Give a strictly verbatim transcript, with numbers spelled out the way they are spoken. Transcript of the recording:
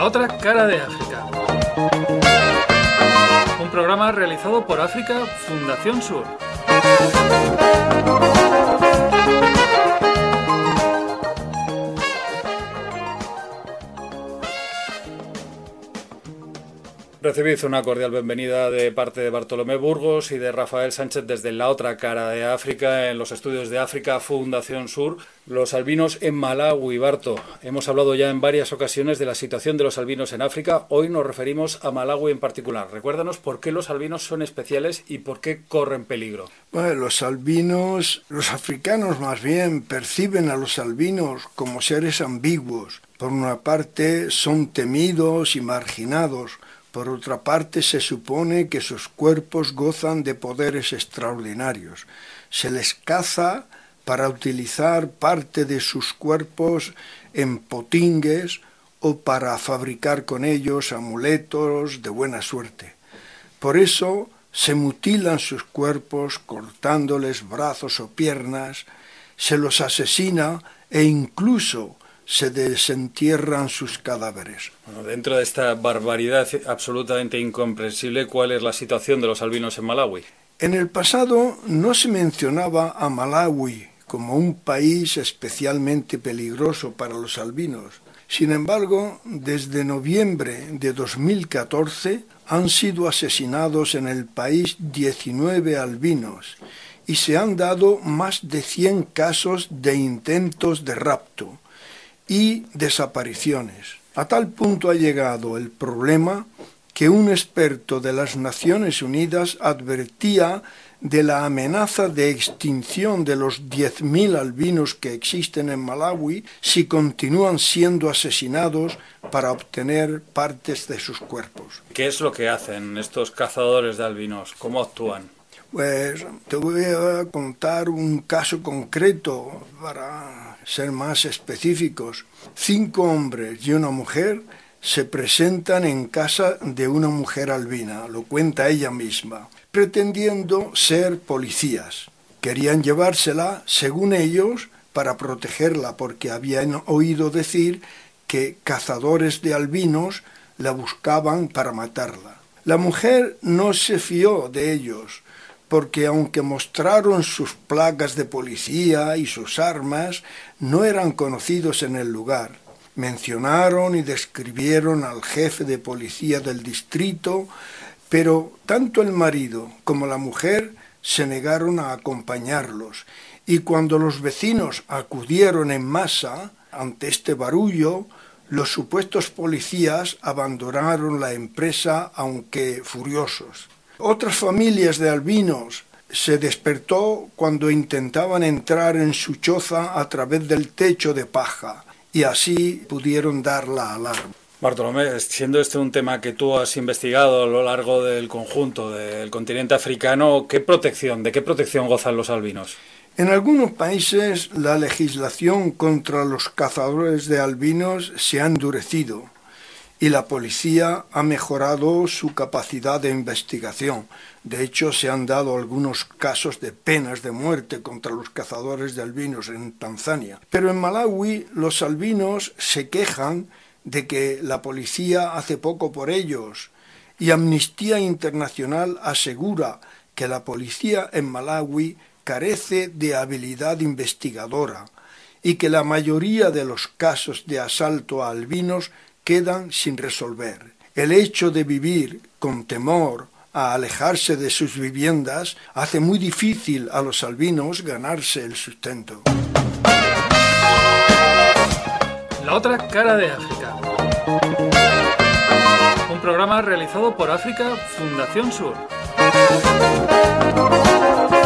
La otra cara de África. Un programa realizado por África Fundación Sur. Recibid una cordial bienvenida de parte de Bartolomé Burgos y de Rafael Sánchez desde la otra cara de África, en los estudios de África Fundación Sur. Los albinos en Malawi, Barto. Hemos hablado ya en varias ocasiones de la situación de los albinos en África. Hoy nos referimos a Malawi en particular. Recuérdanos por qué los albinos son especiales y por qué corren peligro. Bueno, los albinos, los africanos más bien, perciben a los albinos como seres ambiguos. Por una parte, son temidos y marginados. Por otra parte, se supone que sus cuerpos gozan de poderes extraordinarios. Se les caza para utilizar parte de sus cuerpos en potingues o para fabricar con ellos amuletos de buena suerte. Por eso se mutilan sus cuerpos cortándoles brazos o piernas, se los asesina e incluso se desentierran sus cadáveres. Bueno, dentro de esta barbaridad absolutamente incomprensible, ¿cuál es la situación de los albinos en Malawi? En el pasado no se mencionaba a Malawi como un país especialmente peligroso para los albinos. Sin embargo, desde noviembre de dos mil catorce han sido asesinados en el país diecinueve albinos y se han dado más de cien casos de intentos de rapto y desapariciones. A tal punto ha llegado el problema que un experto de las Naciones Unidas advertía de la amenaza de extinción de los diez mil albinos que existen en Malawi si continúan siendo asesinados para obtener partes de sus cuerpos. ¿Qué es lo que hacen estos cazadores de albinos? ¿Cómo actúan? Pues te voy a contar un caso concreto para ser más específicos. Cinco hombres y una mujer se presentan en casa de una mujer albina, lo cuenta ella misma, pretendiendo ser policías. Querían llevársela, según ellos, para protegerla, porque habían oído decir que cazadores de albinos la buscaban para matarla. La mujer no se fió de ellos, porque aunque mostraron sus placas de policía y sus armas, no eran conocidos en el lugar. Mencionaron y describieron al jefe de policía del distrito, pero tanto el marido como la mujer se negaron a acompañarlos, y cuando los vecinos acudieron en masa ante este barullo, los supuestos policías abandonaron la empresa, aunque furiosos. Otras familias de albinos se despertó cuando intentaban entrar en su choza a través del techo de paja y así pudieron dar la alarma. Bartolomé, siendo este un tema que tú has investigado a lo largo del conjunto del continente africano, ¿qué protección, de qué protección gozan los albinos? En algunos países la legislación contra los cazadores de albinos se ha endurecido y la policía ha mejorado su capacidad de investigación. De hecho, se han dado algunos casos de penas de muerte contra los cazadores de albinos en Tanzania. Pero en Malawi los albinos se quejan de que la policía hace poco por ellos, y Amnistía Internacional asegura que la policía en Malawi carece de habilidad investigadora y que la mayoría de los casos de asalto a albinos quedan sin resolver. El hecho de vivir con temor a alejarse de sus viviendas hace muy difícil a los albinos ganarse el sustento. La otra cara de África. Un programa realizado por África Fundación Sur.